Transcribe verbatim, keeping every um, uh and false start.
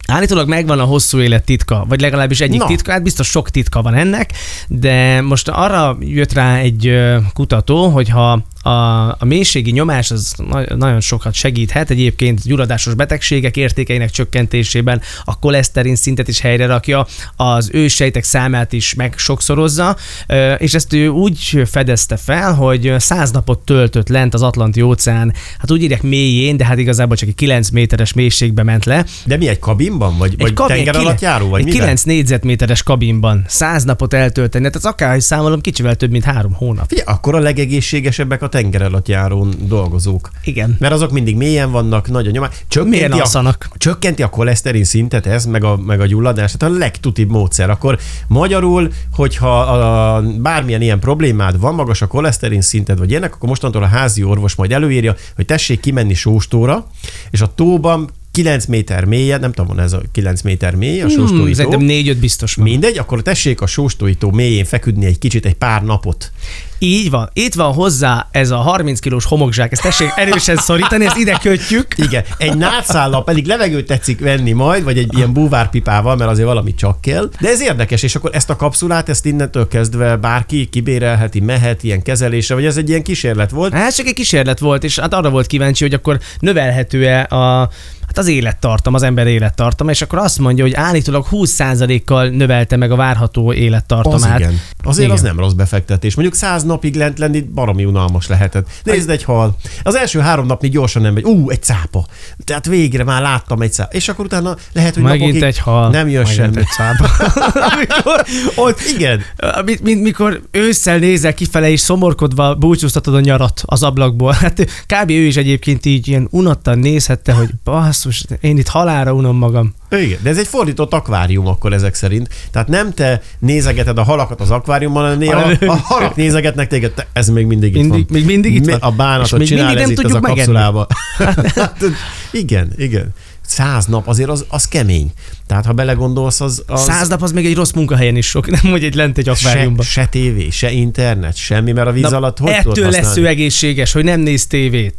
Állítólag megvan a hosszú élet titka, vagy legalábbis egyik Na. titka, hát biztos sok titka van ennek, de most arra jött rá egy ö, kutató, hogyha a, a mélységi nyomás az na- nagyon sokat segíthet, egyébként gyulladásos betegségek értékeinek csökkentésében, a koleszterin szintet is helyre rakja, az őssejtek számát is meg sokszorozza, ö, és ezt ő úgy fedezte fel, hogy száz napot töltött lent az Atlanti-óceán, hát úgy írják mélyén, de hát igazából csak egy kilenc méteres mélységbe ment le. De mi, egy kabinban? Vagy, vagy kabin- tenger kile- alatt járó? Vagy Egy miben? kilenc négyzetméteres kabinban száz napot eltölteni, tehát az akárhogy számolom, kicsivel több, mint három hónap. Figyelj, akkor a legegészségesebbek a tenger alatt járón dolgozók. Igen. Mert azok mindig mélyen vannak, nagy a nyomás. Milyen Csökkenti a, alszanak? csökkenti a koleszterin szintet ez, meg a, meg a gyulladás. Tehát a legtutibb módszer. Akkor magyarul, hogyha a, bármilyen ilyen problémád van, magas a koleszterin szinted, vagy ilyenek, akkor mostantól a házi orvos majd előírja, hogy tessék kimenni sóstóra, és a tóban kilenc méter mélye, nem tudom, van ez a kilenc méter mély, a sóstói Hmm, tó. szerintem négy-öt biztos van. Mindegy, akkor tessék a sóstói tó mélyén feküdni egy kicsit, egy pár napot. Így van. Itt van hozzá ez a harminc kilós homokzsák. Ezt tessék erősen szorítani, ezt ide kötjük. Igen, egy nátszállal pedig levegőt tetszik venni majd, vagy egy ilyen búvárpipával, mert azért valami csak kell. De ez érdekes, és akkor ezt a kapszulát, ezt innentől kezdve bárki kibérelheti, mehet ilyen kezelésre, vagy ez egy ilyen kísérlet volt? Hát csak egy kísérlet volt, és hát arra volt kíváncsi, hogy akkor növelhető-e a, hát az élettartam, az ember élettartama, és akkor azt mondja, hogy állítólag húsz százalékkal növelte meg a várható élettartamát. Az igen. Azért Igen. az nem rossz befektetés. Mondjuk száz napig lent lenni baromi unalmas lehetett. Nézd, egy hal. Az első három napig gyorsan nem megy. Ú, egy cápa. Tehát végre már láttam egy cápa. És akkor utána lehet, hogy Megint napokig egy hal. nem jön Megint semmi. egy cápa. Amikor ott, Igen. mint, mint, mikor ősszel nézel kifele, és szomorkodva búcsúztatod a nyarat az ablakból. Hát kb. Ő is egyébként így ilyen unottan nézhette, hogy basszus, én itt halálra unom magam. Igen, de ez egy fordított akvárium akkor ezek szerint. Tehát nem te nézegeted a halakat az akváriumban, hanem néha a halak nézegetnek téged, te, ez még mindig itt Mindig, van. még mindig itt Mi- van. A És bánatot még csinál mindig ez nem itt az a tudjuk megenni. kapszulába. Hát, igen, igen. Száz nap azért az, az kemény. Tehát ha belegondolsz, az... az Száz nap az még egy rossz munkahelyen is sok, nem hogy egy lent egy se, akváriumban. se tévé, se internet, semmi, mert a víz Na, alatt hogy ettől tudod lesz használni? ő egészséges, hogy nem néz tévét.